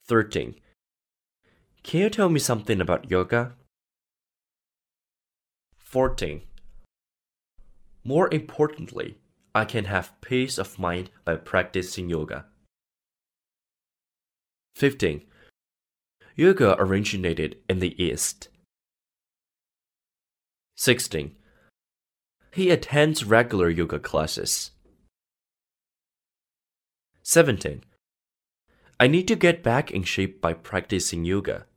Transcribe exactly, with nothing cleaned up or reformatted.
thirteen. Can you tell me something about yoga? fourteen. More importantly, I can have peace of mind by practicing yoga. fifteen. Yoga originated in the East. sixteen. He attends regular yoga classes. seventeen. I need to get back in shape by practicing yoga.